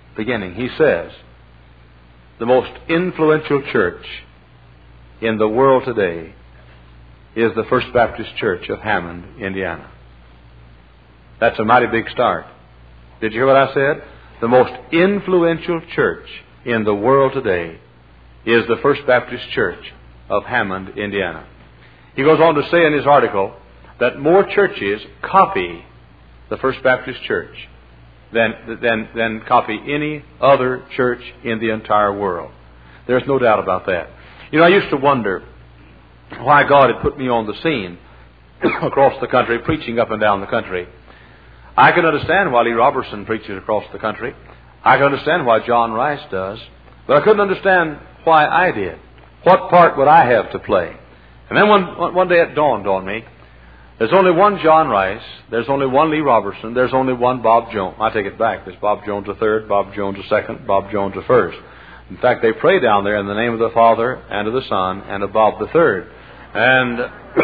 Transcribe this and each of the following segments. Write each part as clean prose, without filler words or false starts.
beginning. He says, the most influential church in the world today is the First Baptist Church of Hammond, Indiana. That's a mighty big start. Did you hear what I said? The most influential church in the world today is the First Baptist Church of Hammond, Indiana. He goes on to say in his article that more churches copy the First Baptist Church than copy any other church in the entire world. There's no doubt about that. You know, I used to wonder why God had put me on the scene across the country, preaching up and down the country. I can understand why Lee Robertson preaches across the country. I can understand why John Rice does. But I couldn't understand why I did. What part would I have to play? And then one day it dawned on me, there's only one John Rice, there's only one Lee Robertson, there's only one Bob Jones. I take it back. There's Bob Jones III, Bob Jones II, Bob Jones I. In fact, they pray down there in the name of the Father and of the Son and of Bob III. And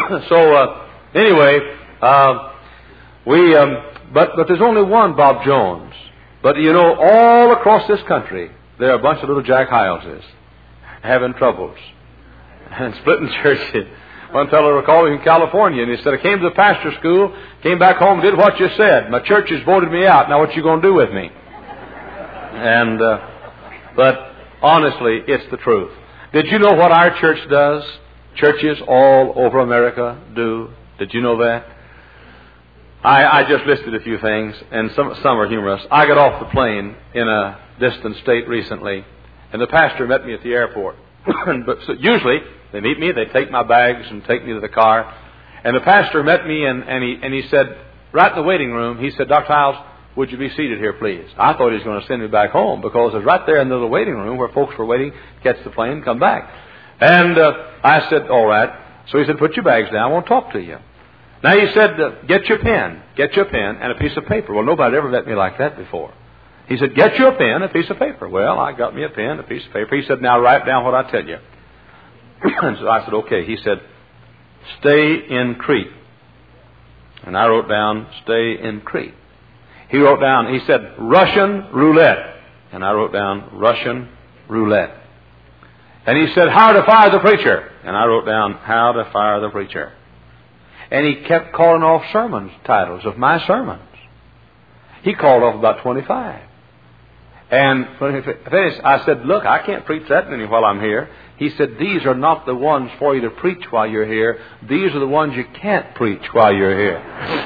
but there's only one Bob Jones. But you know, all across this country, there are a bunch of little Jack Hyleses having troubles and splitting churches. One fellow recalled me from California, and he said, I came to the pastor school, came back home, did what you said. My church has voted me out. Now what you going to do with me? And but honestly, it's the truth. Did you know what our church does? Churches all over America do. Did you know that? I just listed a few things, and some are humorous. I got off the plane in a distant state recently, and the pastor met me at the airport. But so usually they meet me, they take my bags and take me to the car. And the pastor met me, and he said, right in the waiting room, he said, Dr. Hyles, would you be seated here, please? I thought he was going to send me back home, because it was right there in the little waiting room where folks were waiting to catch the plane and come back. And I said, all right. So he said, put your bags down, I want to talk to you. Now he said, get your pen and a piece of paper. Well, nobody ever met me like that before. He said, get your pen, a piece of paper. Well, I got me a pen, a piece of paper. He said, now write down what I tell you. And so I said, okay. He said, stay in Crete. And I wrote down, stay in Crete. He wrote down, he said, Russian roulette. And I wrote down, Russian roulette. And he said, how to fire the preacher. And I wrote down, how to fire the preacher. And he kept calling off sermon titles of my sermons. He called off about 25. And when he finished, I said, look, I can't preach that many while I'm here. He said, these are not the ones for you to preach while you're here. These are the ones you can't preach while you're here.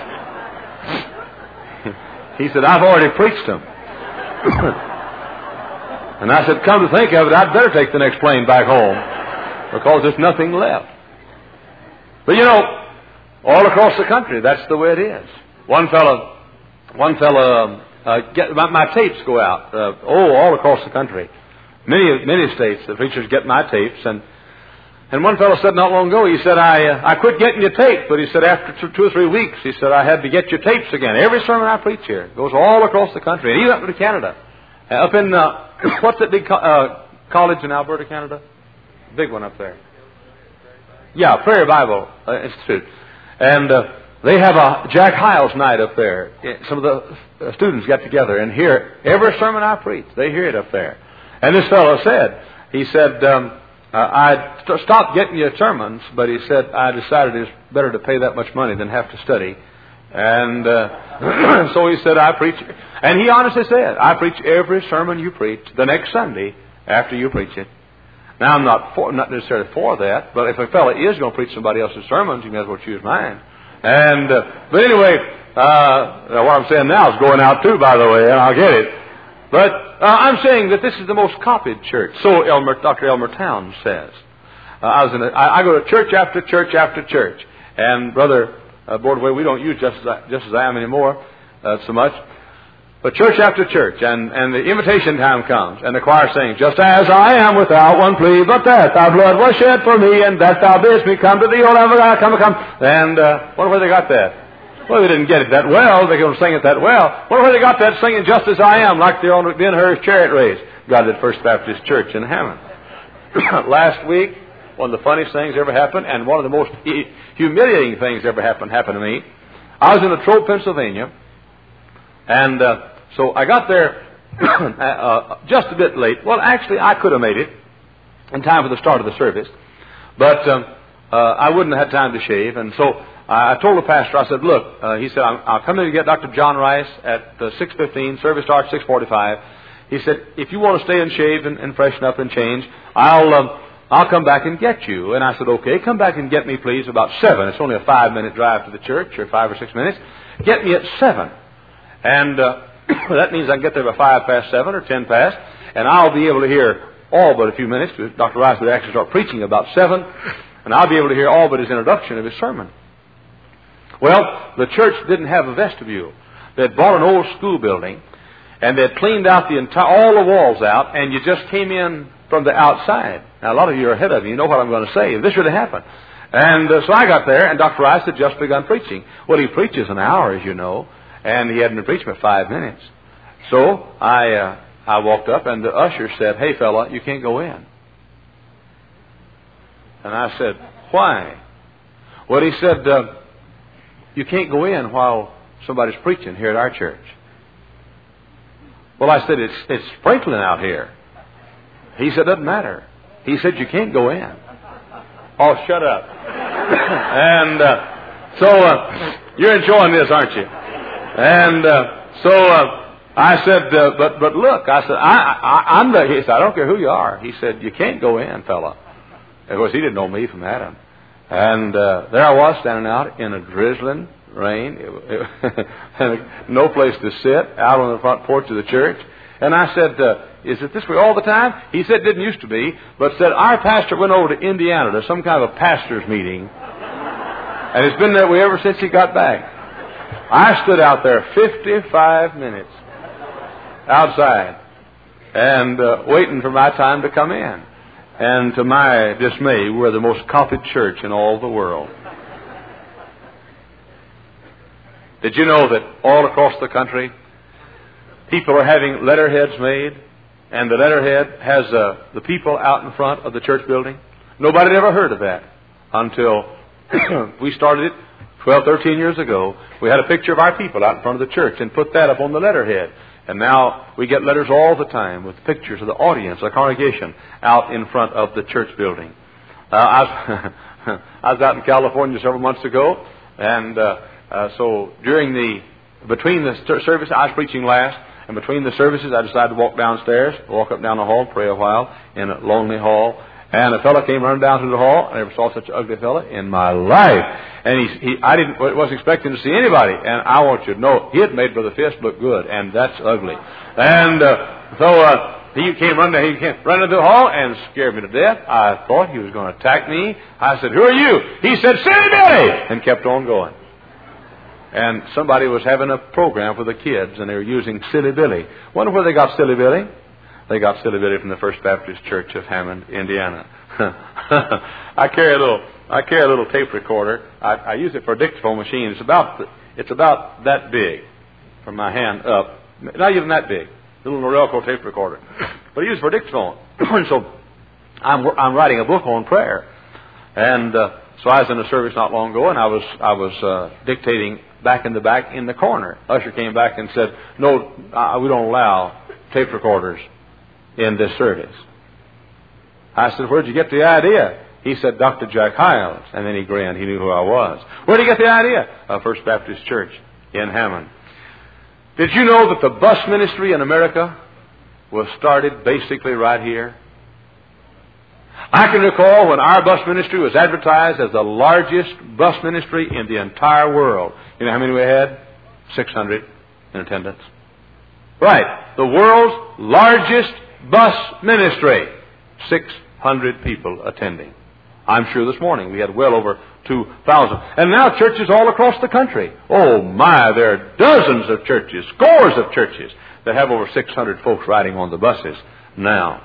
He said, I've already preached them. And I said, come to think of it, I'd better take the next plane back home, because there's nothing left. But you know, all across the country, that's the way it is. One fellow, my tapes go out, all across the country. Many states, the preachers get my tapes, and one fellow said not long ago, he said, I quit getting your tape, but he said after 2 or 3 weeks, he said, I had to get your tapes again. Every sermon I preach here goes all across the country, and even up to Canada. Up in, what's that big college in Alberta, Canada? Big one up there. Yeah, Prairie Bible Institute. And they have a Jack Hyles night up there. Some of the students get together and hear every sermon I preach. They hear it up there. And this fellow said, he said, I stopped getting you sermons, but he said, I decided it's better to pay that much money than have to study. And so he said, I preach. And he honestly said, I preach every sermon you preach the next Sunday after you preach it. Now, I'm not necessarily for that, but if a fellow is going to preach somebody else's sermons, you may as well choose mine. And but anyway, what I'm saying now is going out too, by the way, and I'll get it. But I'm saying that this is the most copied church. So Dr. Elmer Towns says. I go to church after church after church, and Brother Bordway, we don't use just as I am anymore so much. But church after church, and the invitation time comes, and the choir sings, just as I am without one plea, but that thy blood was shed for me, and that thou bidst me come to thee, O Lamb of God, come. And wonder where they got that. Well, they didn't get it that well. They couldn't sing it that well. Wonder where they got that singing just as I am, like they're on the Ben-Hur's chariot race. Got it at First Baptist Church in Hammond. Last week, one of the funniest things ever happened, and one of the most humiliating things ever happened to me. I was in Latrobe, Pennsylvania, and so I got there just a bit late. Well, actually, I could have made it in time for the start of the service, but I wouldn't have had time to shave, and so I told the pastor, I said, look, he said, I'll come in to get Dr. John Rice at 6:15, service starts 6:45. He said, if you want to stay and shave and freshen up and change, I'll come back and get you. And I said, okay, come back and get me, please, about 7. It's only a 5-minute drive to the church, or 5 or 6 minutes. Get me at 7. And that means I can get there by 5 past 7 or 10 past, and I'll be able to hear all but a few minutes. Dr. Rice would actually start preaching about 7, and I'll be able to hear all but his introduction of his sermon. Well, the church didn't have a vestibule. They'd bought an old school building, and they'd cleaned out all the walls out, and you just came in from the outside. Now, a lot of you are ahead of me. You know what I'm going to say. This really happened. And so I got there, and Dr. Rice had just begun preaching. Well, he preaches an hour, as you know, and he hadn't been preaching for 5 minutes. So I walked up, and the usher said, hey, fella, you can't go in. And I said, why? Well, he said, you can't go in while somebody's preaching here at our church. Well, I said, it's sprinkling out here. He said, doesn't matter. He said, you can't go in. Oh, shut up. And so you're enjoying this, aren't you? And so I said, but look, I said, I'm the, he said, I don't care who you are. He said, you can't go in, fella. Of course, he didn't know me from Adam. And there I was standing out in a drizzling rain, no place to sit, out on the front porch of the church. And I said, is it this way all the time? He said, it didn't used to be, but said, our pastor went over to Indiana to some kind of a pastor's meeting, and it's been that way ever since he got back. I stood out there 55 minutes outside and waiting for my time to come in. And to my dismay, we're the most copied church in all the world. Did you know that all across the country, people are having letterheads made, and the letterhead has the people out in front of the church building? Nobody had ever heard of that until we started it 12, 13 years ago. We had a picture of our people out in front of the church and put that up on the letterhead. And now we get letters all the time with pictures of the audience, the congregation, out in front of the church building. I was out in California several months ago, and so between the service, I was preaching last, and between the services, I decided to walk downstairs, walk up down the hall, pray a while in a lonely hall. And a fellow came running down through the hall. I never saw such an ugly fellow in my life. And I wasn't expecting to see anybody. And I want you to know, he had made Brother Fisk look good, and that's ugly. And so he came running through the hall and scared me to death. I thought he was going to attack me. I said, who are you? He said, Silly Billy! And kept on going. And somebody was having a program for the kids, and they were using Silly Billy. Wonder where they got Silly Billy? They got Silly Billy from the First Baptist Church of Hammond, Indiana. I carry a little tape recorder. I use it for a dictaphone machine. It's about that big from my hand up. Not even that big. Little Norelco tape recorder. But I use it for a dictaphone. So I'm writing a book on prayer. And so I was in a service not long ago, and I was dictating back in the corner. Usher came back and said, no, we don't allow tape recorders in this service. I said, where'd you get the idea? He said, Dr. Jack Hyles. And then he grinned. He knew who I was. Where'd you get the idea? First Baptist Church in Hammond. Did you know that the bus ministry in America was started basically right here? I can recall when our bus ministry was advertised as the largest bus ministry in the entire world. You know how many we had? 600 in attendance. Right. The world's largest bus ministry. 600 people attending. I'm sure this morning we had well over 2,000. And now churches all across the country. Oh my, there are dozens of churches, scores of churches that have over 600 folks riding on the buses now.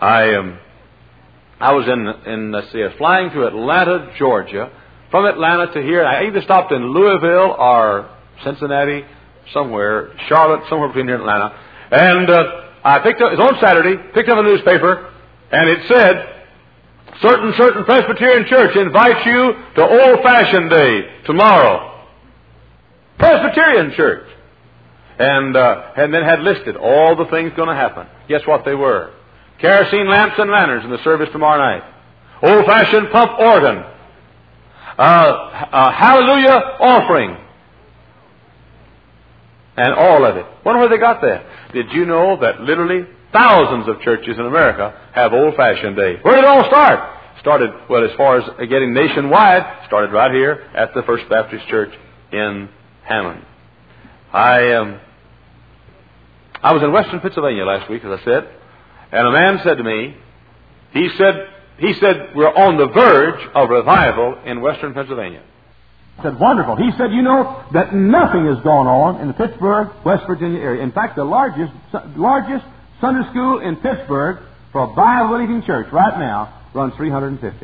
I was flying to Atlanta, Georgia. From Atlanta to here, I either stopped in Louisville or Cincinnati, somewhere, Charlotte, somewhere between here and Atlanta. And I picked up, it was on Saturday, picked up a newspaper, and it said, certain Presbyterian church invites you to Old Fashioned Day tomorrow. Presbyterian church. and then had listed all the things going to happen. Guess what they were? Kerosene lamps and lanterns in the service tomorrow night. Old-fashioned pump organ. Hallelujah offering. And all of it. Wonder where they got that. Did you know that literally thousands of churches in America have old-fashioned day? Where did it all start? Started, well, as far as getting nationwide, started right here at the First Baptist Church in Hammond. I was in Western Pennsylvania last week, as I said, and a man said to me, he said, we're on the verge of revival in Western Pennsylvania. I said, wonderful. He said, you know that nothing has gone on in the Pittsburgh, West Virginia area. In fact, the largest Sunday school in Pittsburgh for a Bible-believing church right now runs 350.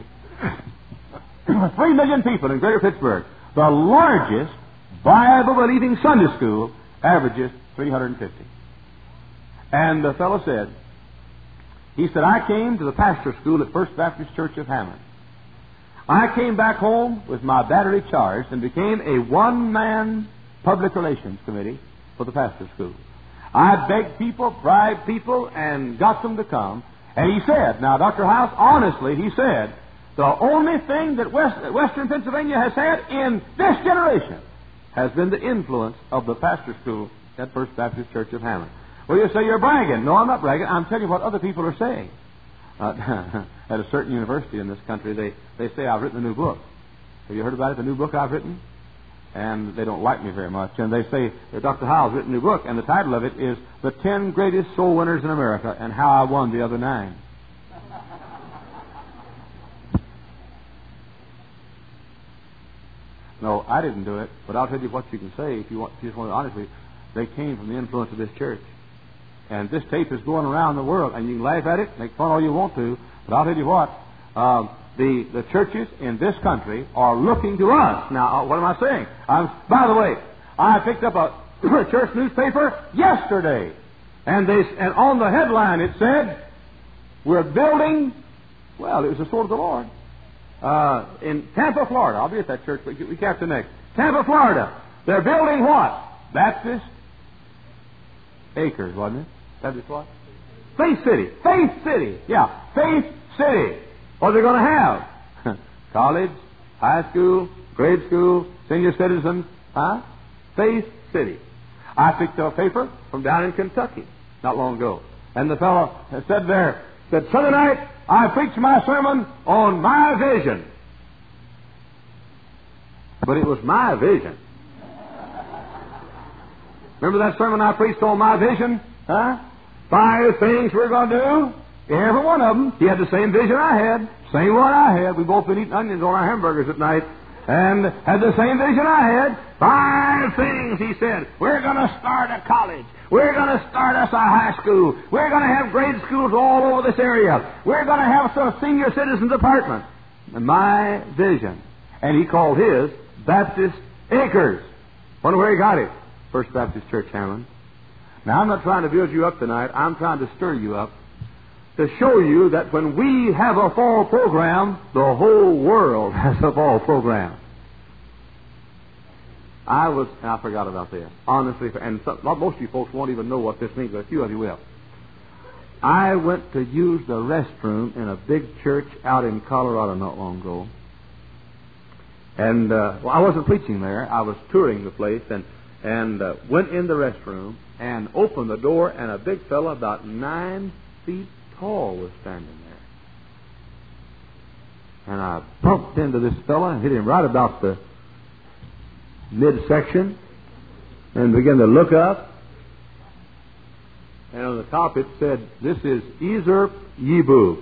3 million people in greater Pittsburgh. The largest Bible-believing Sunday school averages 350. And the fellow said, he said, I came to the pastor school at First Baptist Church of Hammond. I came back home with my battery charged and became a one-man public relations committee for the pastor school. I begged people, bribed people, and got them to come. And he said, now, Dr. House, honestly, he said, the only thing that Western Pennsylvania has had in this generation has been the influence of the pastor school at First Baptist Church of Hammond. Well, you say you're bragging. No, I'm not bragging. I'm telling you what other people are saying. At a certain university in this country, they say I've written a new book. Have you heard about it, the new book I've written? And they don't like me very much. And they say that Dr. Howell's written a new book, and the title of it is The 10 Greatest Soul Winners in America and How I Won the Other 9. No, I didn't do it, but I'll tell you what you can say if you just want to honestly. They came from the influence of this church. And this tape is going around the world, and you can laugh at it, make fun all you want to, but I'll tell you what, the churches in this country are looking to us. Now, what am I saying? By the way, I picked up a church newspaper yesterday, and on the headline it said, we're building, well, it was the sword of the Lord, in Tampa, Florida. I'll be at that church, but we capture next. Tampa, Florida. They're building what? Baptist Acres, wasn't it? Baptist what? Faith City. Faith City. Yeah, Faith City. What are they going to have? College, high school, grade school, senior citizens. Huh? Faith City. I picked up a paper from down in Kentucky not long ago. And the fellow said Sunday night I preached my sermon on my vision. But it was my vision. Remember that sermon I preached on my vision? Huh? 5 things we're going to do. Every one of them. He had the same vision I had. Same one I had. We both been eating onions on our hamburgers at night. And had the same vision I had. 5 things, he said. We're going to start a college. We're going to start us a high school. We're going to have grade schools all over this area. We're going to have some senior citizen department. And my vision. And he called his Baptist Acres. Wonder where he got it. First Baptist Church, Hammond. Now, I'm not trying to build you up tonight. I'm trying to stir you up to show you that when we have a fall program, the whole world has a fall program. I forgot about this. Honestly, and most of you folks won't even know what this means, but a few of you will. I went to use the restroom in a big church out in Colorado not long ago. And, I wasn't preaching there. I was touring the place and went in the restroom and opened the door, and a big fellow about 9 feet tall was standing there. And I bumped into this fellow and hit him right about the midsection and began to look up. And on the top it said, "This is Ezerp Yibub."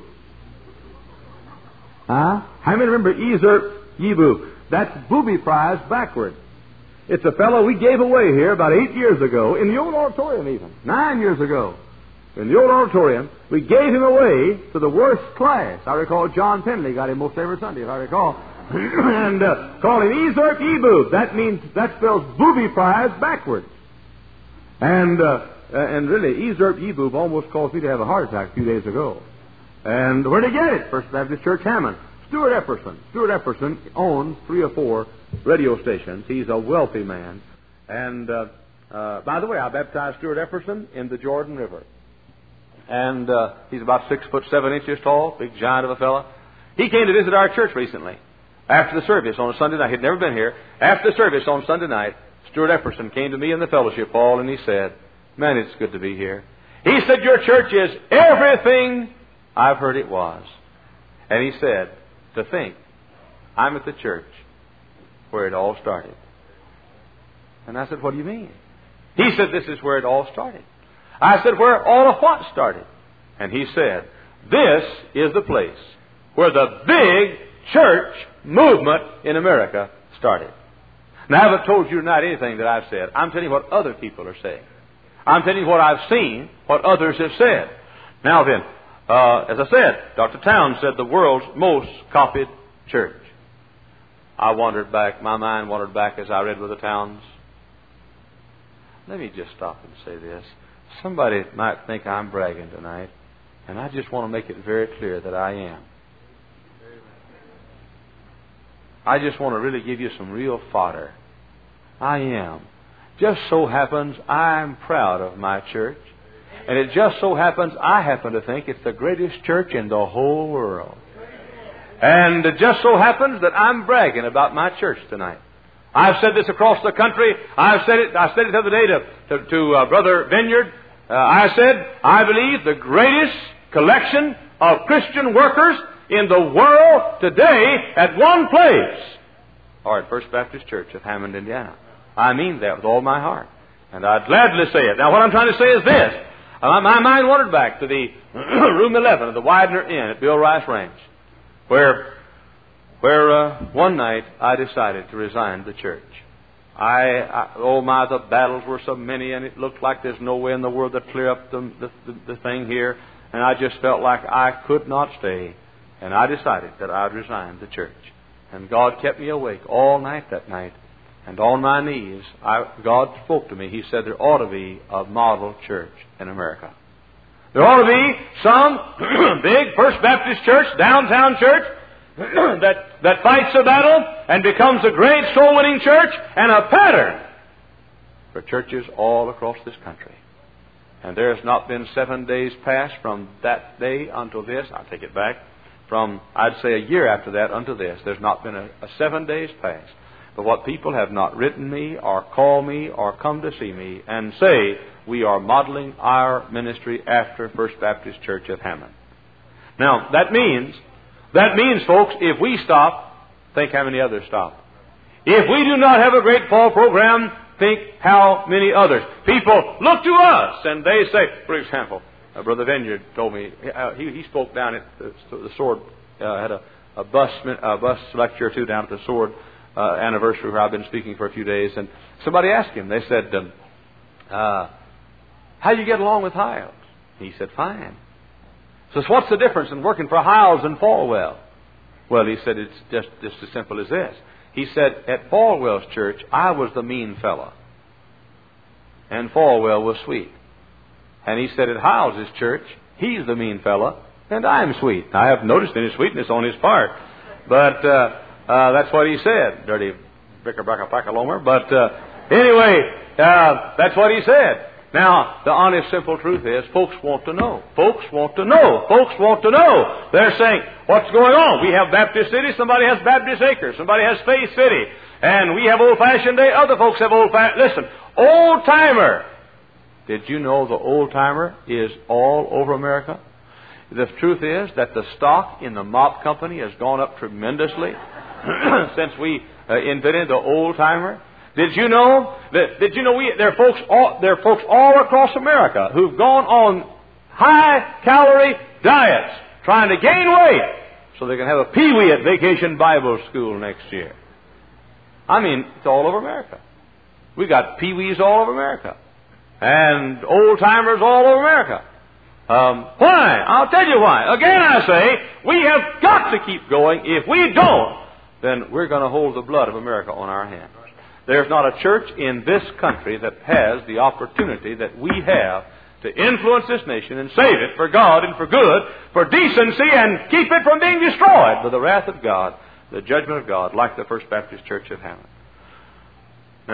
Huh? How many remember Ezerp Yibub? That's booby prize backward. It's a fellow we gave away here about 8 years ago, in the old auditorium even, 9 years ago. In the old auditorium, we gave him away to the worst class. I recall John Penley got him most every Sunday, if I recall. And called him Ezerp Yibub. That spells booby prize backwards. And really, Ezerp Yibub almost caused me to have a heart attack a few days ago. And where'd he get it? First Baptist Church, Hammond. Stuart Epperson owns 3 or 4 radio stations. He's a wealthy man. And By the way, I baptized Stuart Epperson in the Jordan River. And he's about 6'7" tall, big giant of a fella. He came to visit our church recently. After the service on a Sunday night, he'd never been here. After the service on Sunday night, Stuart Epperson came to me in the fellowship hall and he said, "Man, it's good to be here." He said, "Your church is everything I've heard it was." And he said, "To think, I'm at the church where it all started." And I said, "What do you mean?" He said, "This is where it all started." I said, "Where all of what started?" And he said, "This is the place where the big church movement in America started." Now, I haven't told you tonight anything that I've said. I'm telling you what other people are saying. I'm telling you what I've seen, what others have said. Now then, as I said, Dr. Towns said the world's most copied church. I wandered back, my mind wandered back as I read Brother Towns. Let me just stop and say this. Somebody might think I'm bragging tonight, and I just want to make it very clear that I am. I just want to really give you some real fodder. I am. Just so happens I'm proud of my church. And it just so happens I happen to think it's the greatest church in the whole world. And it just so happens that I'm bragging about my church tonight. I've said this across the country. I said it the other day to Brother Vineyard. I said, I believe the greatest collection of Christian workers in the world today at one place are at First Baptist Church of Hammond, Indiana. I mean that with all my heart. And I'd gladly say it. Now, what I'm trying to say is this. My mind wandered back to the room 11 of the Widener Inn at Bill Rice Ranch, where one night I decided to resign the church. The battles were so many, and it looked like there's no way in the world to clear up the thing here. And I just felt like I could not stay. And I decided that I'd resign the church. And God kept me awake all night that night. And on my knees, God spoke to me. He said there ought to be a model church in America. There ought to be some big First Baptist church, downtown church, that fights the battle and becomes a great soul-winning church and a pattern for churches all across this country. And there has not been 7 days past from that day until this. I'll take it back. From, I'd say, a year after that unto this, there's not been a 7 days past. But what people have not written me or called me or come to see me and say, we are modeling our ministry after First Baptist Church of Hammond. Now, that means, folks, if we stop, think how many others stop. If we do not have a great fall program, think how many others. People look to us and they say, for example, Brother Vineyard told me, he spoke down at the Sword, had a bus lecture or two down at the Sword anniversary where I've been speaking for a few days. And somebody asked him, they said, how do you get along with Hiles? He said, fine. So what's the difference in working for Hiles and Falwell? Well, he said, it's just as simple as this. He said, at Falwell's church, I was the mean fella, and Falwell was sweet. And he said, at Hiles' church, he's the mean fella, and I'm sweet. I haven't noticed any sweetness on his part, but that's what he said. Dirty bicker-backer-packer-lomer. But anyway, that's what he said. Now, the honest, simple truth is, folks want to know. Folks want to know. Folks want to know. They're saying, what's going on? We have Baptist City. Somebody has Baptist Acres. Somebody has Faith City. And we have Old-Fashioned Day. Other folks have Old-Fashioned... Listen, Old-Timer. Did you know the Old-Timer is all over America? The truth is that the stock in the mop company has gone up tremendously since we invented the Old-Timer. Did you know there are folks all across America who've gone on high-calorie diets trying to gain weight so they can have a peewee at Vacation Bible School next year. I mean, it's all over America. We got peewees all over America and old-timers all over America. Why? I'll tell you why. Again, I say, we have got to keep going. If we don't, then we're going to hold the blood of America on our hands. There's not a church in this country that has the opportunity that we have to influence this nation and save it for God and for good, for decency, and keep it from being destroyed by the wrath of God, the judgment of God, like the First Baptist Church of Hammond. Now,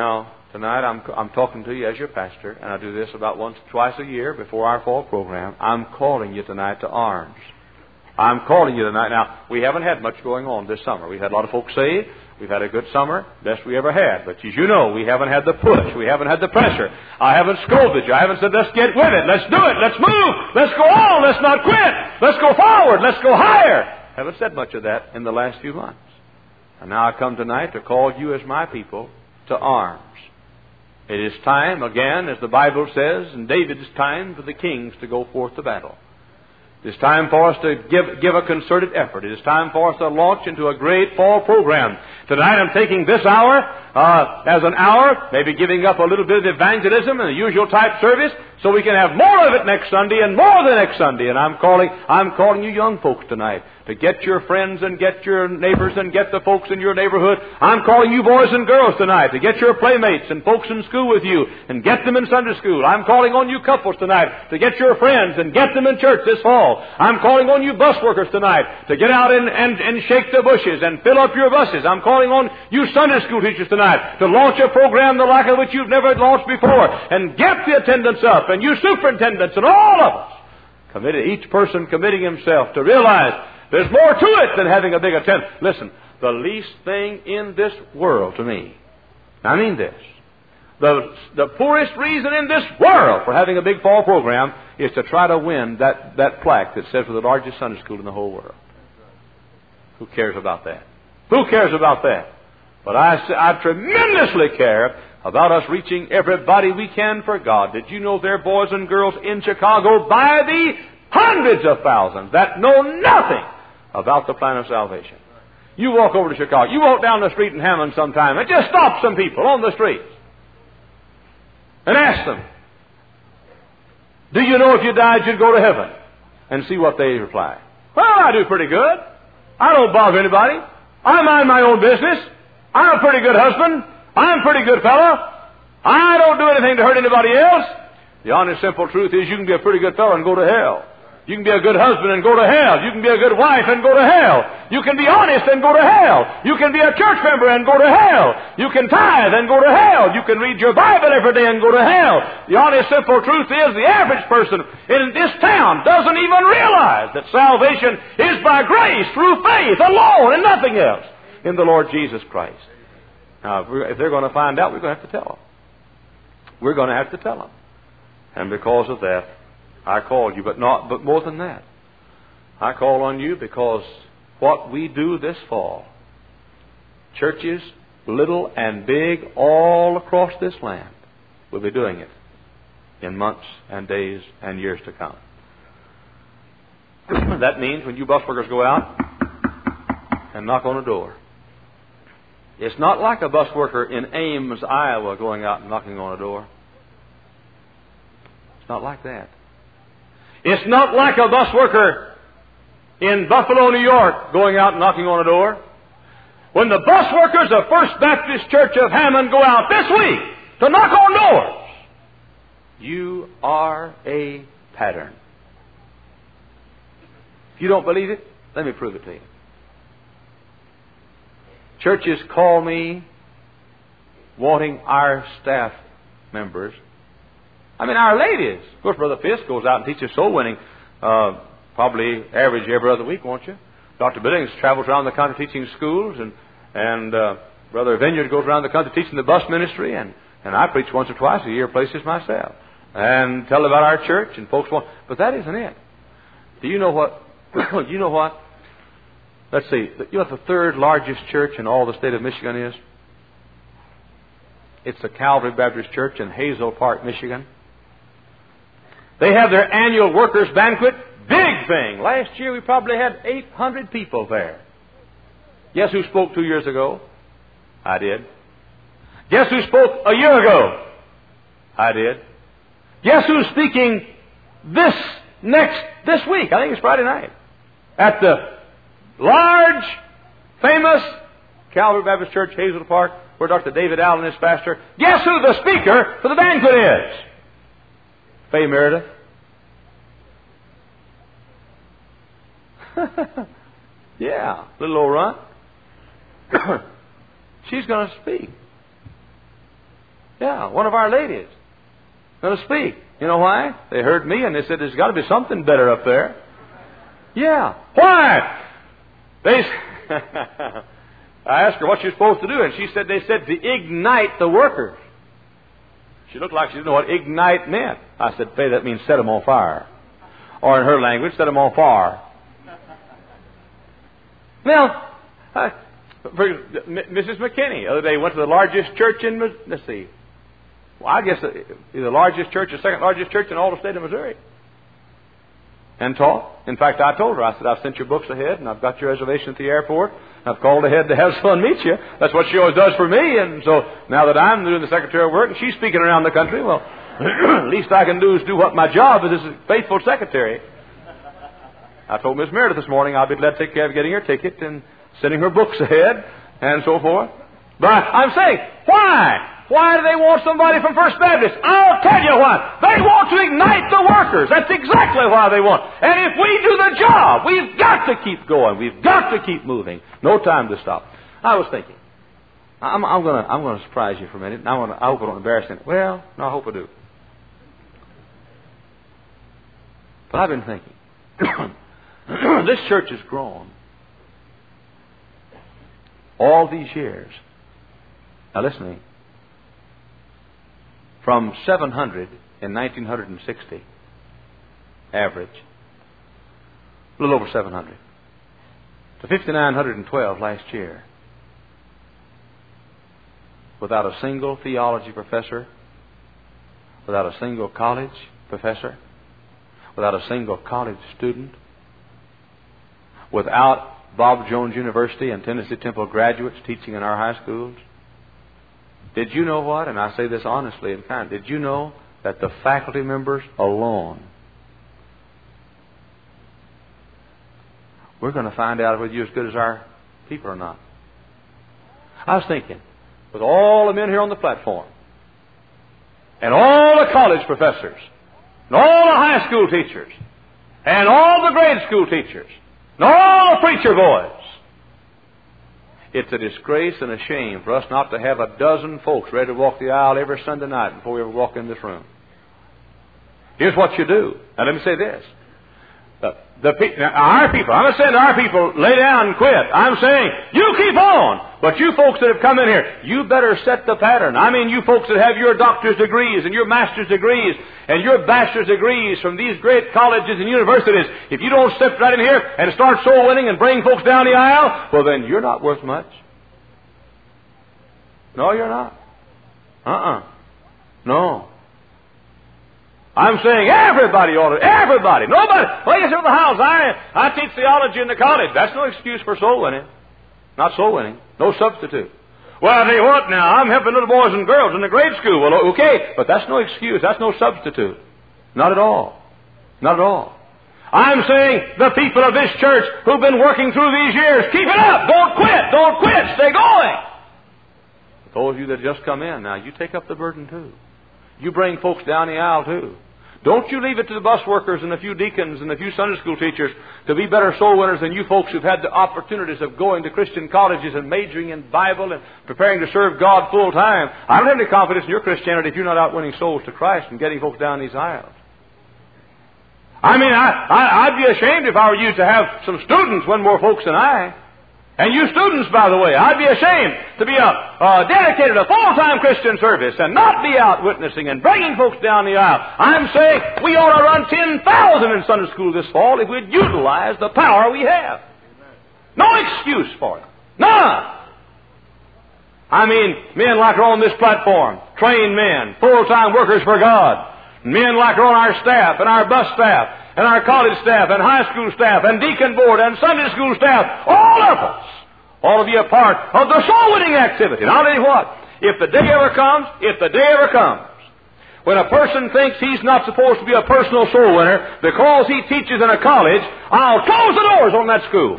Tonight I'm talking to you as your pastor, and I do this about once or twice a year before our fall program. I'm calling you tonight to arms. I'm calling you tonight. Now, we haven't had much going on this summer. We've had a lot of folks saved. We've had a good summer, best we ever had. But as you know, we haven't had the push. We haven't had the pressure. I haven't scolded you. I haven't said, let's get with it. Let's do it. Let's move. Let's go on. Let's not quit. Let's go forward. Let's go higher. I haven't said much of that in the last few months. And now I come tonight to call you as my people to arms. It is time, again, as the Bible says, in David's time, for the kings to go forth to battle. It is time for us to give a concerted effort. It is time for us to launch into a great fall program. Tonight I'm taking this hour as an hour, maybe giving up a little bit of evangelism and the usual type service, so we can have more of it next Sunday and more the next Sunday. And I'm calling you young folks tonight to get your friends and get your neighbors and get the folks in your neighborhood. I'm calling you boys and girls tonight to get your playmates and folks in school with you and get them in Sunday school. I'm calling on you couples tonight to get your friends and get them in church this fall. I'm calling on you bus workers tonight to get out and shake the bushes and fill up your buses. I'm calling on you Sunday school teachers tonight to launch a program the like of which you've never launched before and get the attendance up, and you superintendents and all of us, each person committing himself to realize there's more to it than having a big attendance. Listen, the least thing in this world to me, I mean this, the poorest reason in this world for having a big fall program is to try to win that plaque that says we're the largest Sunday school in the whole world. Who cares about that? Who cares about that? But I tremendously care about us reaching everybody we can for God. Did you know there are boys and girls in Chicago by the hundreds of thousands that know nothing about the plan of salvation? You walk over to Chicago. You walk down the street in Hammond sometime and just stop some people on the streets and ask them, do you know if you died you'd go to heaven? And see what they reply. Well, I do pretty good. I don't bother anybody. I mind my own business. I'm a pretty good husband. I'm a pretty good fellow. I don't do anything to hurt anybody else. The honest, simple truth is you can be a pretty good fellow and go to hell. You can be a good husband and go to hell. You can be a good wife and go to hell. You can be honest and go to hell. You can be a church member and go to hell. You can tithe and go to hell. You can read your Bible every day and go to hell. The honest, simple truth is the average person in this town doesn't even realize that salvation is by grace, through faith alone and nothing else in the Lord Jesus Christ. Now, if they're going to find out, we're going to have to tell them. We're going to have to tell them. And because of that, I called you, but more than that. I call on you because what we do this fall, churches, little and big, all across this land, will be doing it in months and days and years to come. That means when you bus workers go out and knock on a door, it's not like a bus worker in Ames, Iowa, going out and knocking on a door. It's not like that. It's not like a bus worker in Buffalo, New York, going out and knocking on a door. When the bus workers of First Baptist Church of Hammond go out this week to knock on doors, you are a pattern. If you don't believe it, let me prove it to you. Churches call me wanting our staff members. I mean, our ladies. Of course, Brother Fisk goes out and teaches soul winning, probably average every other week, won't you? Dr. Billings travels around the country teaching schools, and Brother Vineyard goes around the country teaching the bus ministry, and I preach once or twice a year places myself, and tell about our church, and folks want. But that isn't it. Do you know what? You know what? Let's see. You know what the third largest church in all the state of Michigan is? It's the Calvary Baptist Church in Hazel Park, Michigan. They have their annual workers' banquet. Big thing. Last year we probably had 800 people there. Guess who spoke 2 years ago? I did. Guess who spoke a year ago? I did. Guess who's speaking this week? I think it's Friday night. At the large, famous Calvary Baptist Church, Hazel Park, where Dr. David Allen is pastor. Guess who the speaker for the banquet is? Faye Meredith. Yeah, little old runt. She's going to speak. Yeah, one of our ladies going to speak. You know why? They heard me and they said, there's got to be something better up there. Yeah. Why? I asked her what she's supposed to do, and she said they said to ignite the workers. She looked like she didn't know what ignite meant. I said, Faye, that means set them on fire. Or in her language, set them on fire. Well, Mrs. McKinney, the other day, went to the largest church in, let's see, well, I guess the largest church, the second largest church in all the state of Missouri. And taught. In fact, I told her, I said, I've sent your books ahead, and I've got your reservation at the airport. I've called ahead to have someone meet you. That's what she always does for me. And so now that I'm doing the secretarial work and she's speaking around the country, well, the least I can do is do what my job is as a faithful secretary. I told Miss Meredith this morning I'll be glad to take care of getting her ticket and sending her books ahead and so forth. But I'm saying, why? Why do they want somebody from First Baptist? I'll tell you why. They want to ignite the workers. That's exactly why they want. And if we do the job, we've got to keep going. We've got to keep moving. No time to stop. I was thinking, I'm going to surprise you for a minute. I hope I don't embarrass you. Well, no, I hope I do. But I've been thinking, this church has grown all these years. Now listen to me. From 700 in 1960, average, a little over 700, to 5,912 last year, without a single theology professor, without a single college professor, without a single college student, without Bob Jones University and Tennessee Temple graduates teaching in our high schools. Did you know what? And I say this honestly and kindly. Did you know that the faculty members alone, we're going to find out whether you're as good as our people or not. I was thinking, with all the men here on the platform, and all the college professors, and all the high school teachers, and all the grade school teachers, and all the preacher boys, it's a disgrace and a shame for us not to have a dozen folks ready to walk the aisle every Sunday night before we ever walk in this room. Here's what you do. Now let me say this. Our people, I'm not saying to our people, lay down and quit. I'm saying, you keep on. But you folks that have come in here, you better set the pattern. I mean, you folks that have your doctor's degrees and your master's degrees and your bachelor's degrees from these great colleges and universities, if you don't step right in here and start soul winning and bring folks down the aisle, well then you're not worth much. No, you're not. No. I'm saying everybody ought to, everybody, nobody. Well, you say, the house, I teach theology in the college. That's no excuse for soul winning. Not soul winning. No substitute. Well, I tell you what now, I'm helping little boys and girls in the grade school. Well, okay, but that's no excuse. That's no substitute. Not at all. Not at all. I'm saying the people of this church who've been working through these years, keep it up. Don't quit. Don't quit. Stay going. But those of you that just come in, now you take up the burden too. You bring folks down the aisle too. Don't you leave it to the bus workers and a few deacons and a few Sunday school teachers to be better soul winners than you folks who've had the opportunities of going to Christian colleges and majoring in Bible and preparing to serve God full time. I don't have any confidence in your Christianity if you're not out winning souls to Christ and getting folks down these aisles. I mean, I'd be ashamed if I were you to have some students win more folks than I. And you students, by the way, I'd be ashamed to be dedicated to full-time Christian service and not be out witnessing and bringing folks down the aisle. I'm saying we ought to run 10,000 in Sunday school this fall if we'd utilize the power we have. No excuse for it. None. I mean, men like are on this platform, trained men, full-time workers for God, men like are on our staff and our bus staff, and our college staff, and high school staff, and deacon board, and Sunday school staff, all of us ought to be a part of the soul-winning activity. And I'll tell you what, if the day ever comes, when a person thinks he's not supposed to be a personal soul winner because he teaches in a college, I'll close the doors on that school.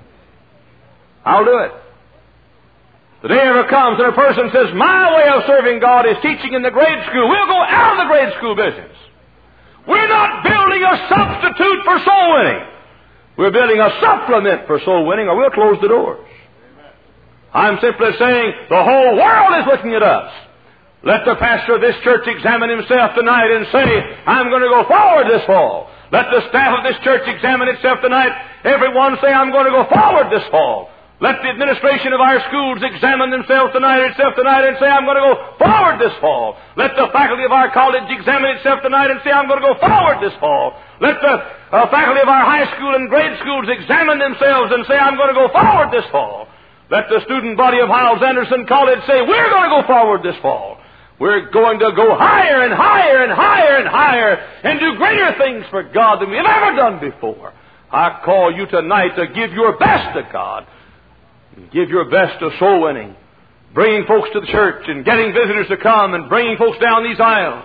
I'll do it. The day ever comes when a person says, my way of serving God is teaching in the grade school, we'll go out of the grade school business. We're not building a substitute for soul winning. We're building a supplement for soul winning, or we'll close the doors. I'm simply saying the whole world is looking at us. Let the pastor of this church examine himself tonight and say, I'm going to go forward this fall. Let the staff of this church examine itself tonight. Everyone say, I'm going to go forward this fall. Let the administration of our schools examine themselves tonight and say, I'm going to go forward this fall. Let the faculty of our college examine itself tonight and say, I'm going to go forward this fall. Let the faculty of our high school and grade schools examine themselves and say, I'm going to go forward this fall. Let the student body of Hyles-Anderson College say, we're going to go forward this fall. We're going to go higher and higher and higher and higher and do greater things for God than we've ever done before. I call you tonight to give your best to God. Give your best to soul winning, bringing folks to the church and getting visitors to come and bringing folks down these aisles.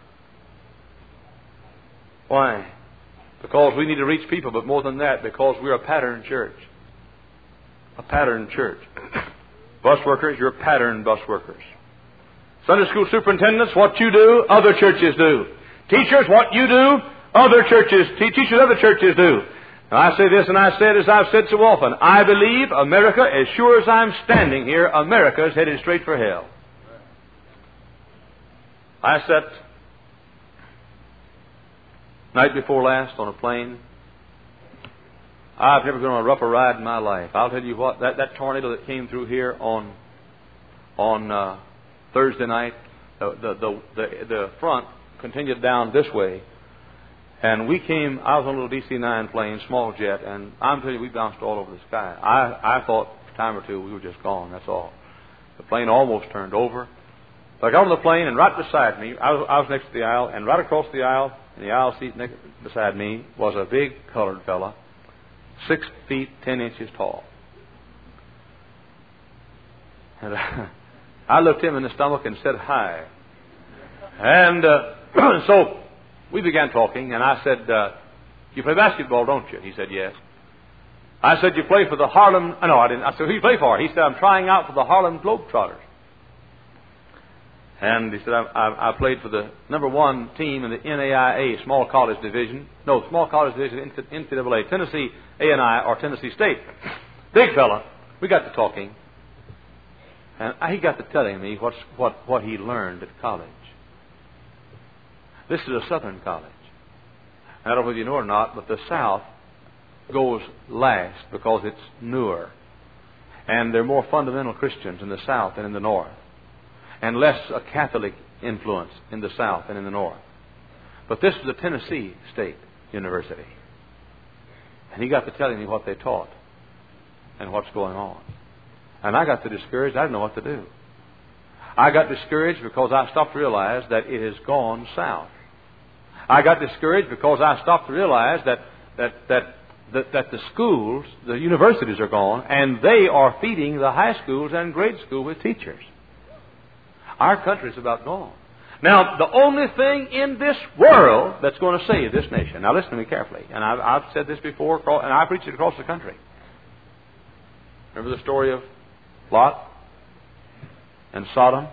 Why? Because we need to reach people, but more than that, because we're a pattern church. A pattern church. Bus workers, you're pattern bus workers. Sunday school superintendents, what you do, other churches do. Teachers, what you do, other churches, teachers other churches do. Now I say this, and I say it as I've said so often. I believe America, as sure as I'm standing here, America is headed straight for hell. I sat night before last on a plane. I've never been on a rougher ride in my life. I'll tell you what, that tornado that came through here on Thursday night, the front continued down this way. And we came, I was on a little DC-9 plane, small jet, and I'm telling you, we bounced all over the sky. I thought for a time or two we were just gone, that's all. The plane almost turned over. So I got on the plane, and right beside me, I was next to the aisle, and right across the aisle, in the aisle seat next beside me, was a big colored fella, 6 feet 10 inches tall. And I looked him in the stomach and said, hi. And so we began talking, and I said, you play basketball, don't you? He said, yes. I said, you play for the Harlem... No, I didn't. I said, who do you play for? He said, I'm trying out for the Harlem Globetrotters. And he said, I played for the number 1 team in the NAIA, small college division. No, small college division, NCAA, Tennessee A&I or Tennessee State. Big fella. We got to talking. And he got to telling me what he learned at college. This is a Southern college. I don't know whether you know or not, but the South goes last because it's newer. And there are more fundamental Christians in the South than in the North. And less a Catholic influence in the South than in the North. But this is a Tennessee State University. And he got to telling me what they taught and what's going on. And I got discouraged. I didn't know what to do. I got discouraged because I stopped to realize that it has gone south. I got discouraged because I stopped to realize that the schools, the universities are gone, and they are feeding the high schools and grade school with teachers. Our country's about gone. Now, the only thing in this world that's going to save this nation, now listen to me carefully, and I've said this before, and I preached it across the country. Remember the story of Lot and Sodom?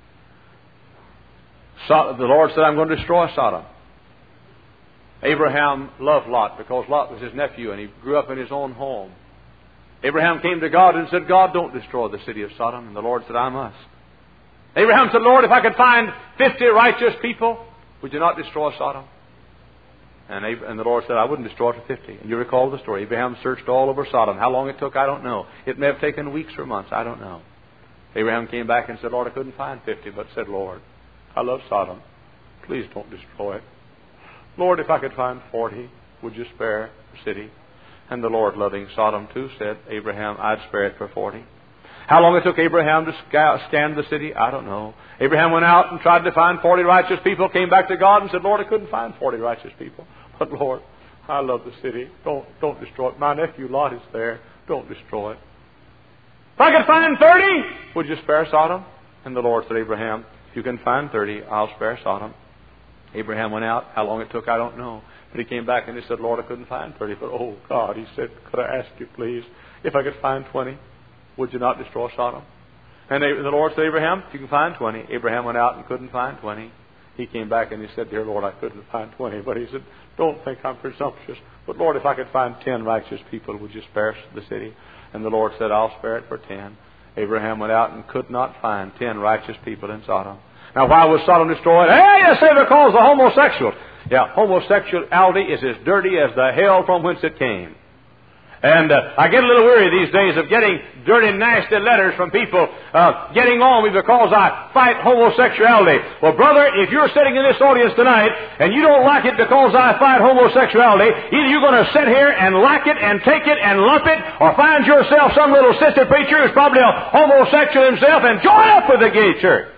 The Lord said, I'm going to destroy Sodom. Abraham loved Lot because Lot was his nephew and he grew up in his own home. Abraham came to God and said, God, don't destroy the city of Sodom. And the Lord said, I must. Abraham said, Lord, if I could find 50 righteous people, would you not destroy Sodom? And the Lord said, I wouldn't destroy it for 50. And you recall the story. Abraham searched all over Sodom. How long it took, I don't know. It may have taken weeks or months, I don't know. Abraham came back and said, Lord, I couldn't find 50, but said, Lord, I love Sodom. Please don't destroy it. Lord, if I could find 40, would you spare the city? And the Lord, loving Sodom too, said, Abraham, I'd spare it for 40. How long it took Abraham to scan the city? I don't know. Abraham went out and tried to find 40 righteous people, came back to God and said, Lord, I couldn't find 40 righteous people. But Lord, I love the city. Don't destroy it. My nephew Lot is there. Don't destroy it. If I could find 30, would you spare Sodom? And the Lord said, Abraham, if you can find 30, I'll spare Sodom. Abraham went out. How long it took, I don't know. But he came back and he said, Lord, I couldn't find 30. But, oh, God, he said, could I ask you, please, if I could find 20, would you not destroy Sodom? And the Lord said, Abraham, if you can find 20. Abraham went out and couldn't find 20. He came back and he said, dear Lord, I couldn't find 20. But he said, don't think I'm presumptuous. But, Lord, if I could find 10 righteous people, would you spare the city? And the Lord said, I'll spare it for 10. Abraham went out and could not find 10 righteous people in Sodom. Now, why was Sodom destroyed? Hey, you say because of homosexuals. Yeah, homosexuality is as dirty as the hell from whence it came. And I get a little weary these days of getting dirty, nasty letters from people getting on me because I fight homosexuality. Well, brother, if you're sitting in this audience tonight and you don't like it because I fight homosexuality, either you're going to sit here and like it and take it and lump it, or find yourself some little sister preacher who's probably a homosexual himself and join up with the gay church.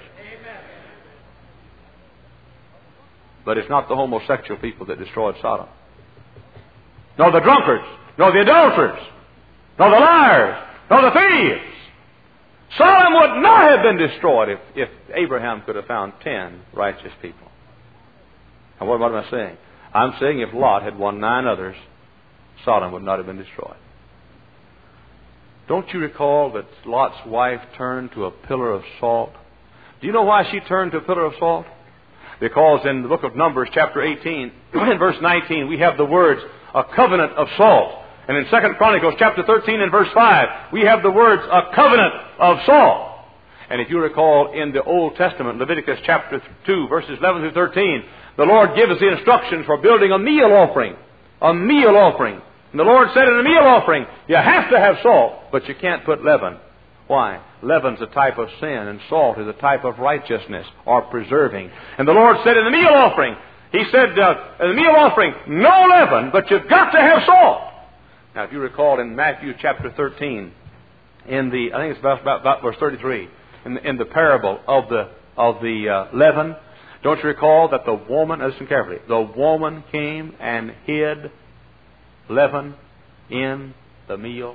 But it's not the homosexual people that destroyed Sodom. No, the drunkards. No, the adulterers. No, the liars. No, the thieves. Sodom would not have been destroyed if Abraham could have found 10 righteous people. Now, what am I saying? I'm saying if Lot had won 9 others, Sodom would not have been destroyed. Don't you recall that Lot's wife turned to a pillar of salt? Do you know why she turned to a pillar of salt? Because in the book of Numbers, chapter 18, in verse 19, we have the words, a covenant of salt. And in 2 Chronicles, chapter 13 and verse 5, we have the words, a covenant of salt. And if you recall in the Old Testament, Leviticus chapter 2, verses 11 through 13, the Lord gives us the instructions for building a meal offering. A meal offering. And the Lord said in a meal offering, you have to have salt, but you can't put leaven. Why? Leaven's a type of sin, and salt is a type of righteousness, or preserving. And the Lord said in the meal offering, He said, in the meal offering, no leaven, but you've got to have salt. Now, if you recall in Matthew chapper 13, in the, I think it's about verse 33, in the parable of the leaven, don't you recall that the woman, listen carefully, the woman came and hid leaven in the meal?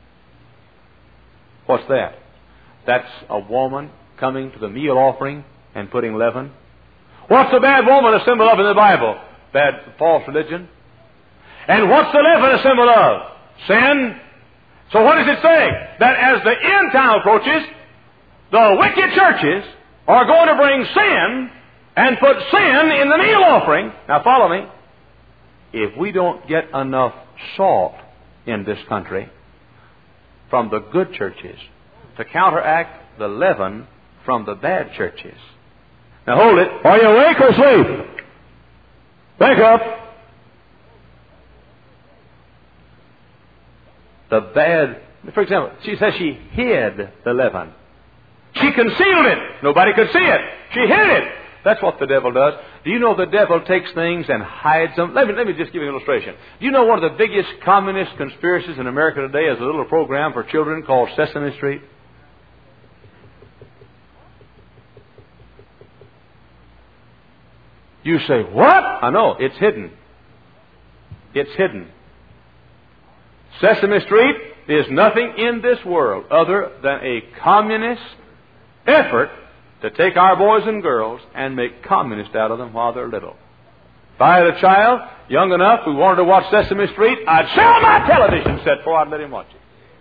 What's that? That's a woman coming to the meal offering and putting leaven. What's the bad woman a symbol of in the Bible? Bad, false religion. And what's the leaven a symbol of? Sin. So what does it say? That as the end time approaches, the wicked churches are going to bring sin and put sin in the meal offering. Now follow me. If we don't get enough salt in this country from the good churches to counteract the leaven from the bad churches. Now hold it. Are you awake or asleep? Wake up. The bad, for example, she says she hid the leaven. She concealed it. Nobody could see it. She hid it. That's what the devil does. Do you know the devil takes things and hides them? Let me just give you an illustration. Do you know one of the biggest communist conspiracies in America today is a little program for children called Sesame Street? You say, what? I know, it's hidden. It's hidden. Sesame Street is nothing in this world other than a communist effort to take our boys and girls and make communists out of them while they're little. If I had a child young enough who wanted to watch Sesame Street, I'd sell my television set before I'd let him watch it.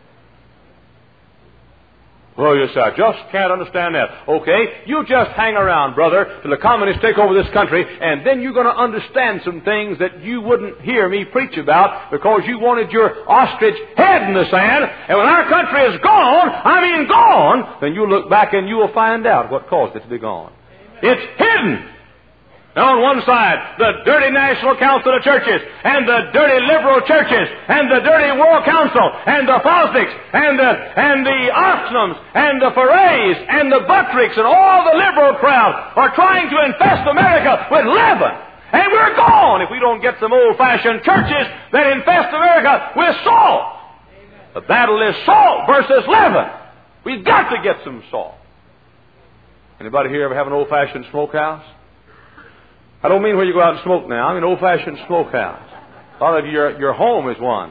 Well, you say, I just can't understand that. Okay, you just hang around, brother, till the communists take over this country, and then you're going to understand some things that you wouldn't hear me preach about because you wanted your ostrich head in the sand. And when our country is gone, then you look back and you will find out what caused it to be gone. It's hidden. Now, on one side, the dirty National Council of Churches, and the dirty liberal churches, and the dirty World Council, and the Fosdicks, and the Oxnams, and the Forays, and the Buttricks, and all the liberal crowd are trying to infest America with leaven. And we're gone if we don't get some old-fashioned churches that infest America with salt. The battle is salt versus leaven. We've got to get some salt. Anybody here ever have an old-fashioned smokehouse? I don't mean where you go out and smoke now. I mean old-fashioned smokehouse. A lot of your home is one.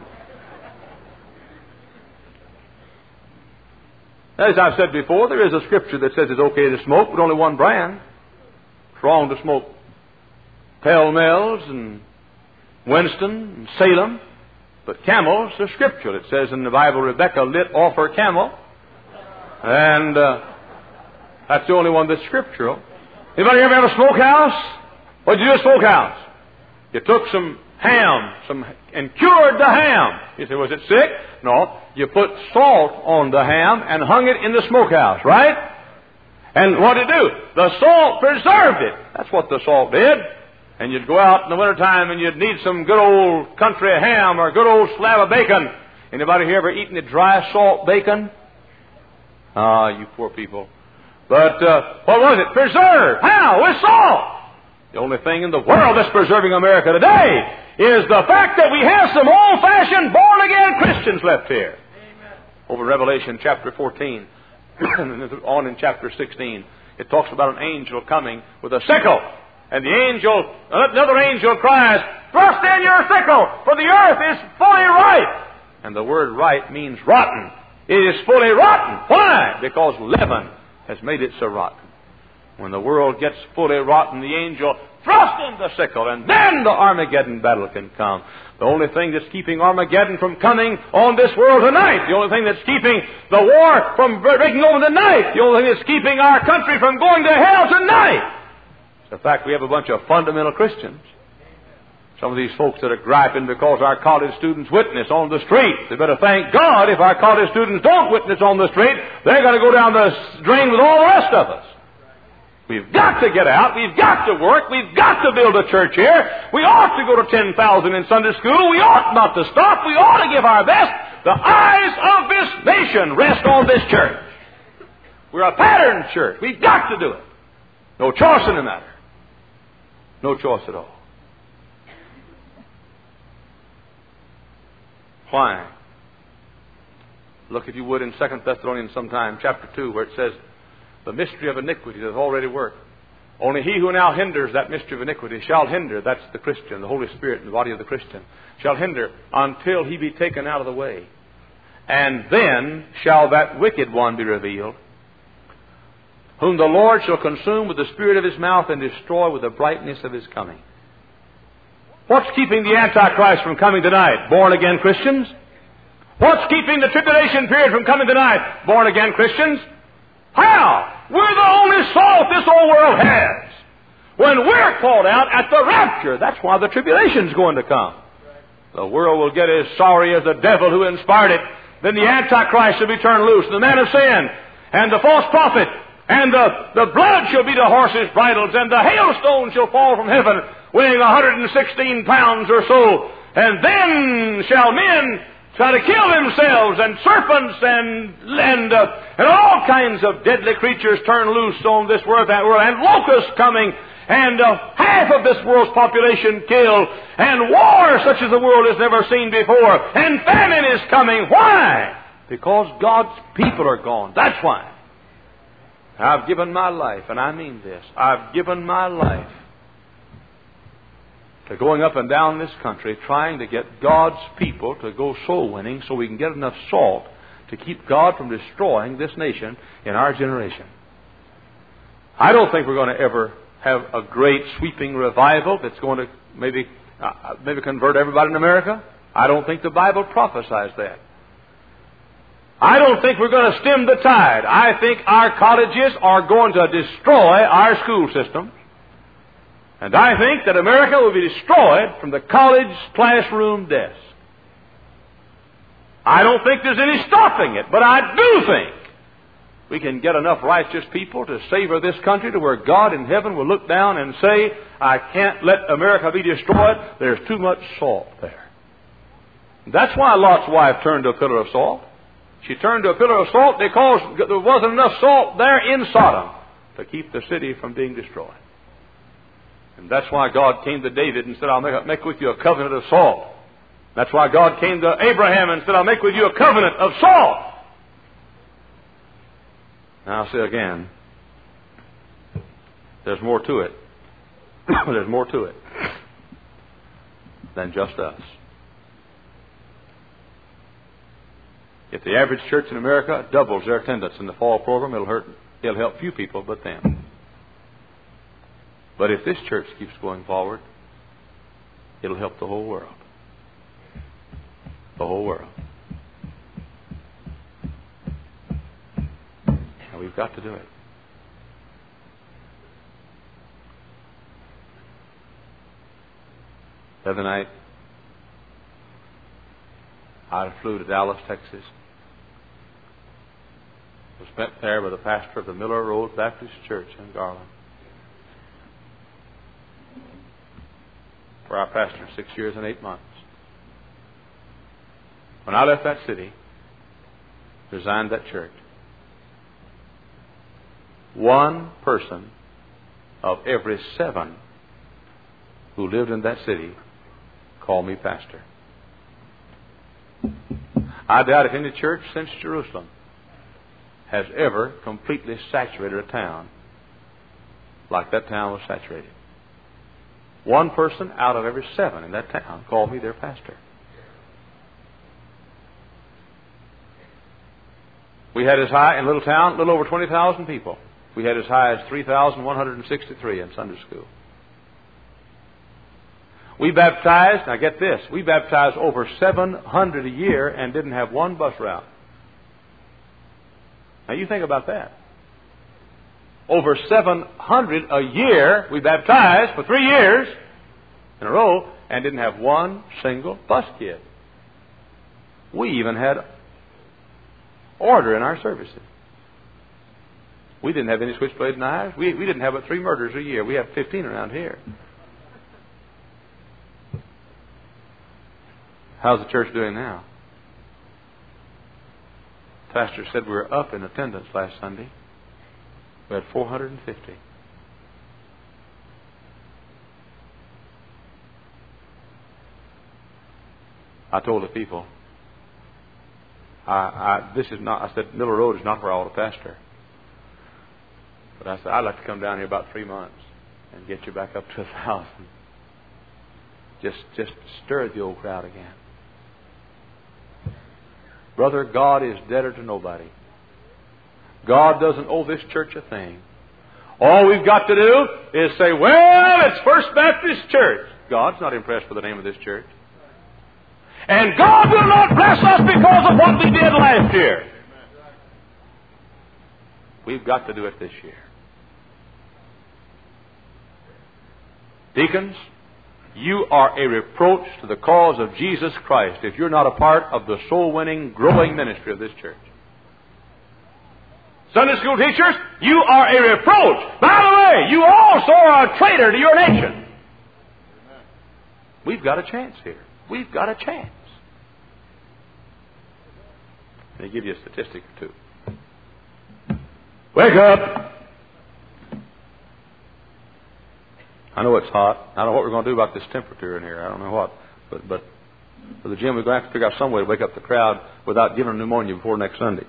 As I've said before, there is a scripture that says it's okay to smoke, but only one brand. It's wrong to smoke Pall-Malls and Winston and Salem, but Camels are scriptural. It says in the Bible, Rebecca lit off her camel, and that's the only one that's scriptural. Anybody ever have a smokehouse? What did you do at a smokehouse? You took some ham, and cured the ham. You say, was it sick? No. You put salt on the ham and hung it in the smokehouse, right? And what did it do? The salt preserved it. That's what the salt did. And you'd go out in the wintertime and you'd need some good old country ham or a good old slab of bacon. Anybody here ever eaten the dry salt bacon? Ah, you poor people. But what was it? Preserved. How? With salt. The only thing in the world that's preserving America today is the fact that we have some old-fashioned born-again Christians left here. Amen. Over Revelation chapter 14, on in chapter 16, it talks about an angel coming with a sickle. And another angel cries, "Thrust in your sickle, for the earth is fully ripe." And the word ripe means rotten. It is fully rotten. Why? Because leaven has made it so rotten. When the world gets fully rotten, the angel thrusts in the sickle, and then the Armageddon battle can come. The only thing that's keeping Armageddon from coming on this world tonight, the only thing that's keeping the war from breaking over tonight, the only thing that's keeping our country from going to hell tonight, is the fact we have a bunch of fundamental Christians. Some of these folks that are griping because our college students witness on the street. They better thank God if our college students don't witness on the street. They're going to go down the drain with all the rest of us. We've got to get out. We've got to work. We've got to build a church here. We ought to go to 10,000 in Sunday school. We ought not to stop. We ought to give our best. The eyes of this nation rest on this church. We're a pattern church. We've got to do it. No choice in the matter. No choice at all. Why? Look, if you would, in 2 Thessalonians sometime, chapter 2, where it says, "The mystery of iniquity does already work. Only he who now hinders that mystery of iniquity shall hinder," that's the Christian, the Holy Spirit in the body of the Christian, "shall hinder until he be taken out of the way. And then shall that wicked one be revealed, whom the Lord shall consume with the spirit of his mouth and destroy with the brightness of his coming." What's keeping the Antichrist from coming tonight? Born-again Christians. What's keeping the tribulation period from coming tonight? Born-again Christians. How? We're the only salt this old world has. When we're called out at the rapture, that's why the tribulation's going to come. The world will get as sorry as the devil who inspired it. Then the Antichrist shall be turned loose, the man of sin, and the false prophet, and the blood shall be the horses' bridles, and the hailstone shall fall from heaven, weighing 116 pounds or so. And then shall men try to kill themselves, and serpents and all kinds of deadly creatures turn loose on this world, that world, and locusts coming, and half of this world's population killed, and war such as the world has never seen before, and famine is coming. Why? Because God's people are gone. That's why. I've given my life, and I mean this, I've given my life to going up and down this country trying to get God's people to go soul winning so we can get enough salt to keep God from destroying this nation in our generation. I don't think we're going to ever have a great sweeping revival that's going to maybe convert everybody in America. I don't think the Bible prophesies that. I don't think we're going to stem the tide. I think our colleges are going to destroy our school system. And I think that America will be destroyed from the college classroom desk. I don't think there's any stopping it, but I do think we can get enough righteous people to savor this country to where God in heaven will look down and say, "I can't let America be destroyed. There's too much salt there." That's why Lot's wife turned to a pillar of salt. She turned to a pillar of salt because there wasn't enough salt there in Sodom to keep the city from being destroyed. And that's why God came to David and said, "I'll make with you a covenant of salt." That's why God came to Abraham and said, "I'll make with you a covenant of salt." Now I'll say again, there's more to it. There's more to it than just us. If the average church in America doubles their attendance in the fall program, it'll help few people but them. But if this church keeps going forward, it'll help the whole world. The whole world. And we've got to do it. The other night, I flew to Dallas, Texas. was spent there by the pastor of the Miller Road Baptist Church in Garland. For our pastor 6 years and 8 months. When I left that city, resigned that church, one person of every 7 who lived in that city called me pastor. I doubt if any church since Jerusalem has ever completely saturated a town like that town was saturated. One person out of every 7 in that town called me their pastor. We had as high, in a little town, a little over 20,000 people. We had as high as 3,163 in Sunday school. We baptized, now get this, we baptized over 700 a year and didn't have one bus route. Now you think about that. Over 700 a year we baptized for 3 years in a row and didn't have one single bus kid. We even had order in our services. We didn't have any switchblade knives. We didn't have but 3 murders a year. We have 15 around here. How's the church doing now? The pastor said we were up in attendance last Sunday. We had 450. I told the people, I said, Miller Road is not where I ought to pastor. But I said, I'd like to come down here about 3 months and get you back up to 1,000. Just stir the old crowd again. Brother, God is debtor to nobody. God doesn't owe this church a thing. All we've got to do is say, well, it's First Baptist Church. God's not impressed with the name of this church. And God will not bless us because of what we did last year. We've got to do it this year. Deacons, you are a reproach to the cause of Jesus Christ if you're not a part of the soul-winning, growing ministry of this church. Sunday school teachers, you are a reproach. By the way, you also are a traitor to your nation. We've got a chance here. We've got a chance. Let me give you a statistic or two. Wake up! I know it's hot. I don't know what we're going to do about this temperature in here. I don't know what. But for the gym, we're going to have to figure out some way to wake up the crowd without giving them pneumonia before next Sunday.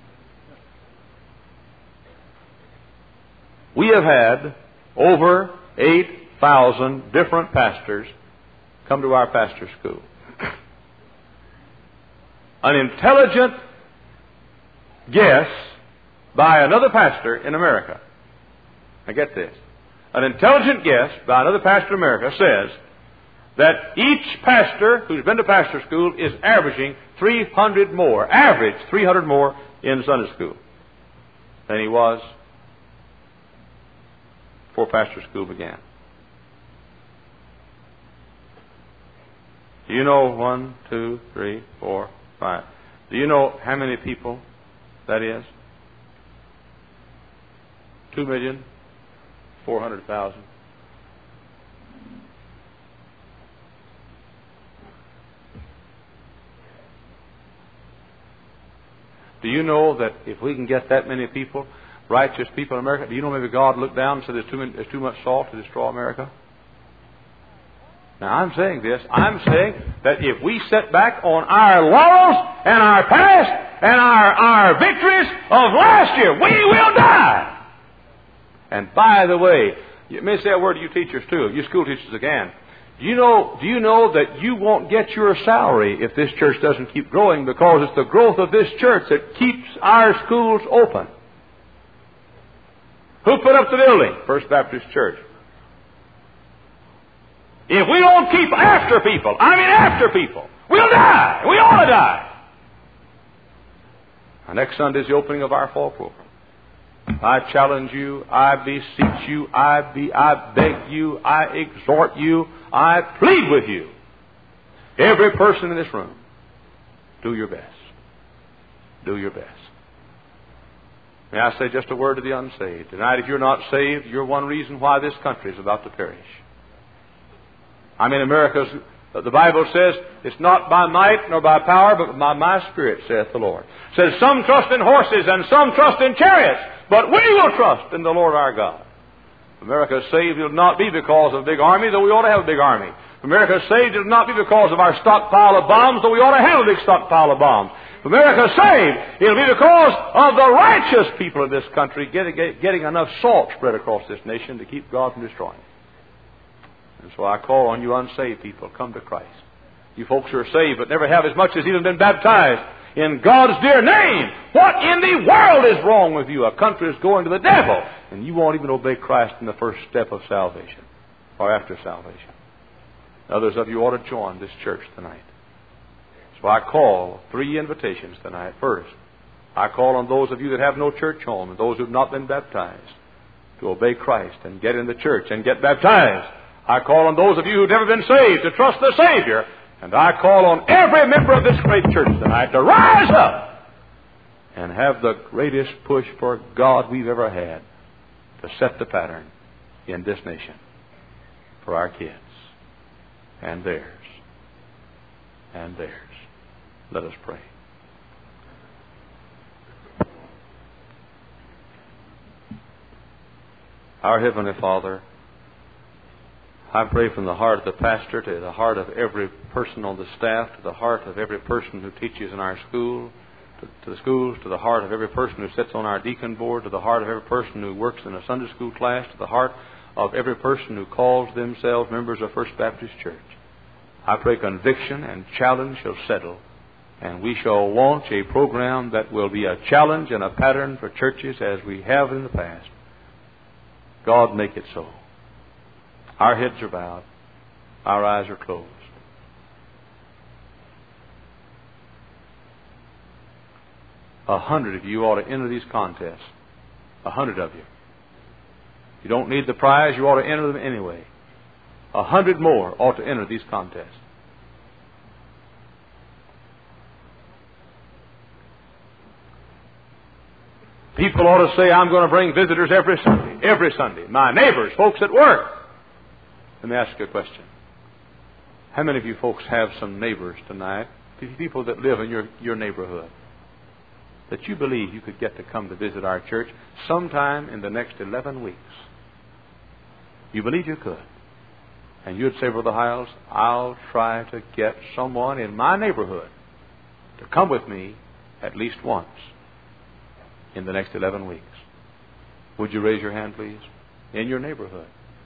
We have had over 8,000 different pastors come to our pastor school. An intelligent guess by another pastor in America. Now get this. An intelligent guess by another pastor in America says that each pastor who's been to pastor school is averaging 300 more in Sunday school than he was before pastor school began. Do you know 1, 2, 3, 4, 5? Do you know how many people that is? 2,400,000. Do you know that if we can get that many people, righteous people in America, do you know maybe God looked down and said there's too much salt to destroy America? Now I'm saying this. I'm saying that if we sit back on our laurels and our past and our victories of last year, we will die. And by the way, let me say a word to you teachers too, you school teachers again. Do you know that you won't get your salary if this church doesn't keep growing, because it's the growth of this church that keeps our schools open? Who put up the building? First Baptist Church. If we don't keep after people, we'll die. We ought to die. Now, next Sunday is the opening of our fall program. I challenge you, I beseech you, I beg you, I exhort you, I plead with you. Every person in this room, do your best. Do your best. May I say just a word to the unsaved? Tonight, if you're not saved, you're one reason why this country is about to perish. I mean, the Bible says, it's not by might nor by power, but by my Spirit, saith the Lord. It says, some trust in horses and some trust in chariots, but we will trust in the Lord our God. If America is saved, it will not be because of a big army, though we ought to have a big army. If America is saved, it will not be because of our stockpile of bombs, though we ought to have a big stockpile of bombs. If America is saved, it will be because of the righteous people of this country getting enough salt spread across this nation to keep God from destroying it. And so I call on you unsaved people, come to Christ. You folks who are saved but never have as much as even been baptized in God's dear name. What in the world is wrong with you? A country is going to the devil, and you won't even obey Christ in the first step of salvation or after salvation. Others of you ought to join this church tonight. So I call 3 invitations tonight. First, I call on those of you that have no church home and those who have not been baptized to obey Christ and get in the church and get baptized. I call on those of you who have never been saved to trust the Savior. And I call on every member of this great church tonight to rise up and have the greatest push for God we've ever had to set the pattern in this nation for our kids and theirs and theirs. Let us pray. Our Heavenly Father, I pray from the heart of the pastor to the heart of every person on the staff, to the heart of every person who teaches in our school, to the schools, to the heart of every person who sits on our deacon board, to the heart of every person who works in a Sunday school class, to the heart of every person who calls themselves members of First Baptist Church. I pray conviction and challenge shall settle, and we shall launch a program that will be a challenge and a pattern for churches as we have in the past. God, make it so. Our heads are bowed. Our eyes are closed. A 100 of you ought to enter these contests. 100 of you. You don't need the prize. You ought to enter them anyway. 100 more ought to enter these contests. People ought to say, I'm going to bring visitors every Sunday. Every Sunday. My neighbors, folks at work. Let me ask you a question. How many of you folks have some neighbors tonight, people that live in your neighborhood, that you believe you could get to come to visit our church sometime in the next 11 weeks? You believe you could. And you'd say, Brother Hiles, I'll try to get someone in my neighborhood to come with me at least once in the next 11 weeks. Would you raise your hand, please? In your neighborhood.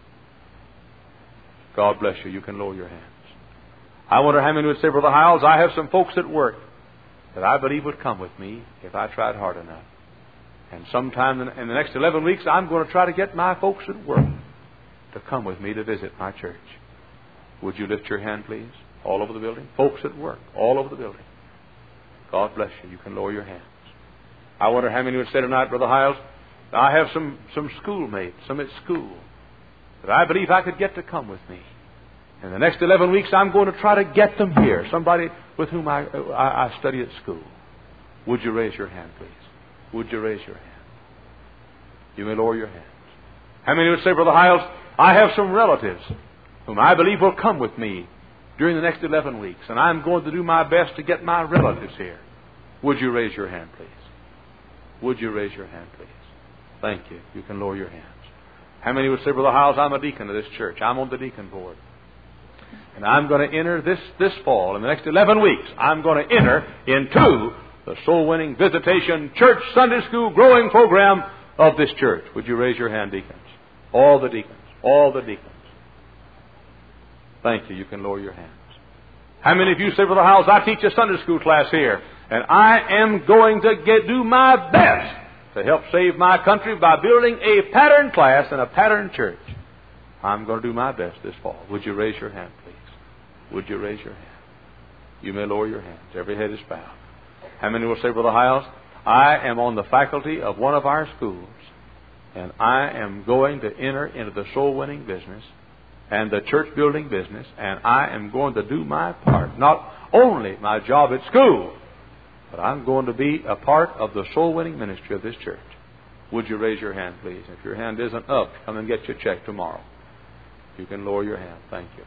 God bless you. You can lower your hands. I wonder how many would say, Brother Hiles, I have some folks at work that I believe would come with me if I tried hard enough. And sometime in the next 11 weeks, I'm going to try to get my folks at work to come with me to visit my church. Would you lift your hand, please? All over the building. Folks at work. All over the building. God bless you. You can lower your hands. I wonder how many would say tonight, Brother Hiles, I have some schoolmates, some at school, that I believe I could get to come with me. In the next 11 weeks, I'm going to try to get them here. Somebody with whom I study at school. Would you raise your hand, please? Would you raise your hand? You may lower your hands. How many would say, Brother Hiles, I have some relatives whom I believe will come with me during the next 11 weeks, and I'm going to do my best to get my relatives here. Would you raise your hand, please? Would you raise your hand, please? Thank you. You can lower your hands. How many would say, Brother Hiles, I'm a deacon of this church. I'm on the deacon board. And I'm going to enter this fall, in the next 11 weeks, I'm going to enter into the soul-winning visitation church Sunday school growing program of this church. Would you raise your hand, deacons? All the deacons. All the deacons. Thank you. You can lower your hands. How many of you say, Brother Hiles, I teach a Sunday school class here, and I am going to do my best to help save my country by building a pattern class and a pattern church. I'm going to do my best this fall. Would you raise your hand, please? Would you raise your hand? You may lower your hands. Every head is bowed. How many will say, Brother Hiles, I am on the faculty of one of our schools, and I am going to enter into the soul-winning business and the church-building business, and I am going to do my part. Not only my job at school, but I'm going to be a part of the soul-winning ministry of this church. Would you raise your hand, please? If your hand isn't up, come and get your check tomorrow. You can lower your hand. Thank you.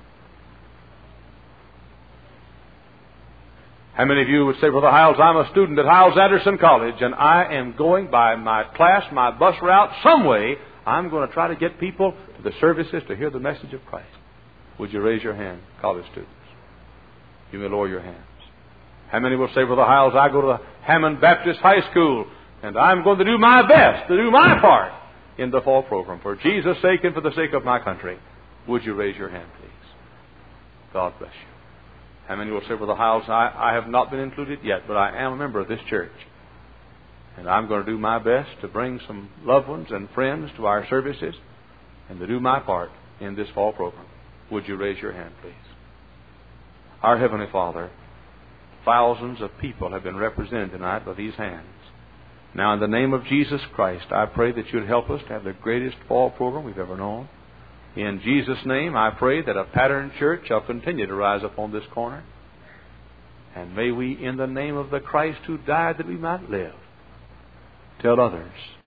How many of you would say, Brother Hiles, I'm a student at Hiles-Anderson College, and I am going by my class, my bus route, some way, I'm going to try to get people to the services to hear the message of Christ. Would you raise your hand, college students? You may lower your hands. How many will say, Brother Hiles, I go to the Hammond Baptist High School, and I'm going to do my best to do my part in the fall program for Jesus' sake and for the sake of my country? Would you raise your hand, please? God bless you. How many will say, Brother Hiles, I have not been included yet, but I am a member of this church. And I'm going to do my best to bring some loved ones and friends to our services and to do my part in this fall program. Would you raise your hand, please? Our Heavenly Father, thousands of people have been represented tonight by these hands. Now, in the name of Jesus Christ, I pray that you'd help us to have the greatest fall program we've ever known. In Jesus' name, I pray that a pattern church shall continue to rise up on this corner. And may we, in the name of the Christ who died that we might live, tell others